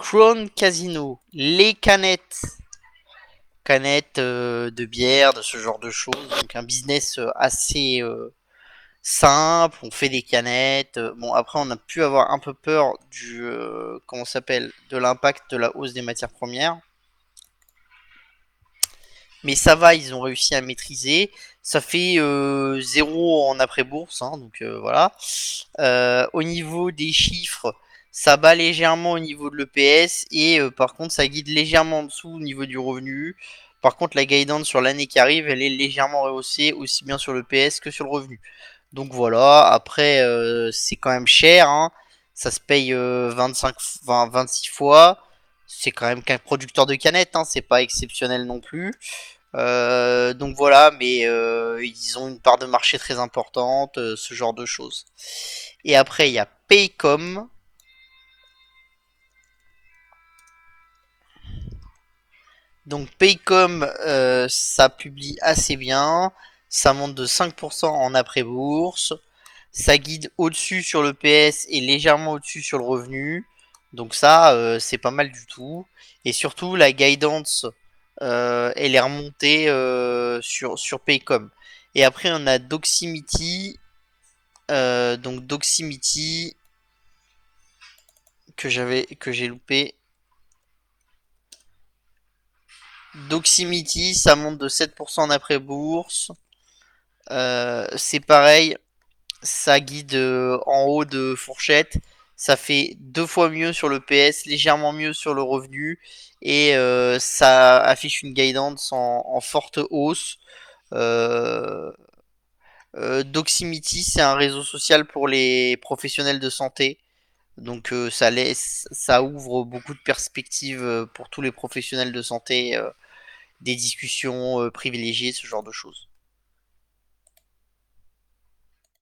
Crown Casino, les canettes de bière, de ce genre de choses. Donc un business assez simple. On fait des canettes. Bon, après, on a pu avoir un peu peur du comment ça s'appelle, de l'impact de la hausse des matières premières. Mais ça va, ils ont réussi à maîtriser. Ça fait 0 en après-bourse, hein, donc voilà. Au niveau des chiffres, ça bat légèrement au niveau de l'EPS et par contre ça guide légèrement en dessous au niveau du revenu. Par contre la guidance sur l'année qui arrive, elle est légèrement rehaussée aussi bien sur l'EPS que sur le revenu. Donc voilà, après c'est quand même cher, hein. Ça se paye 26 fois. C'est quand même qu'un producteur de canettes, hein. C'est pas exceptionnel non plus. Donc voilà, mais ils ont une part de marché très importante, ce genre de choses. Et après, il y a Paycom. Donc Paycom, ça publie assez bien. Ça monte de 5% en après-bourse. Ça guide au-dessus sur le PS et légèrement au-dessus sur le revenu. Donc ça, c'est pas mal du tout. Et surtout, la guidance, elle est remontée sur Paycom. Et après, on a Doximity. Donc Doximity que j'ai loupé. Doximity, ça monte de 7% en après-bourse. C'est pareil, ça guide en haut de fourchette. Ça fait 2 fois mieux sur le PS, légèrement mieux sur le revenu. Et ça affiche une guidance en forte hausse. Euh, Doximity, c'est un réseau social pour les professionnels de santé. Donc ça ouvre beaucoup de perspectives pour tous les professionnels de santé, des discussions privilégiées, ce genre de choses.